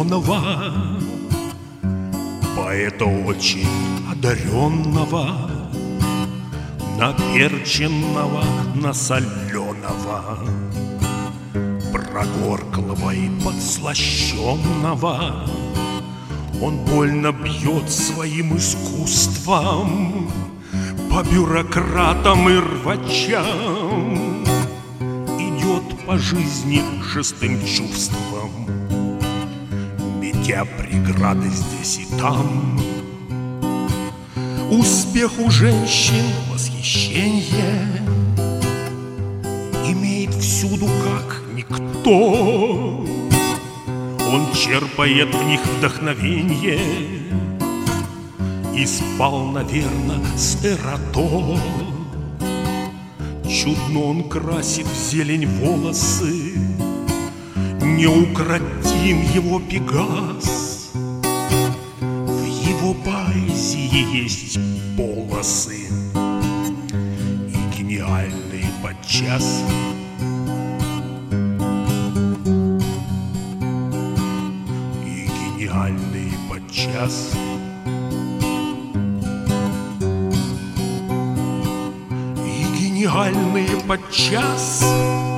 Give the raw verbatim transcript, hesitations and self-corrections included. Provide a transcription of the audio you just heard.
ученого, поэта очень одаренного, наперченного, насоленного, прогорклого и подслащенного. Он больно бьет своим искусством по бюрократам и рвачам, идет по жизни шестым чувством, метя преграды здесь и там. Успех у женщин восхищение имеет всюду как никто. Он черпает в них вдохновение и спал, наверно, с Эрато. Чудно он красит в зелень волосы, неукротим его Пегас. В его поэзии есть полосы и гениальные подчас. И гениальные подчас. И гениальные подчас.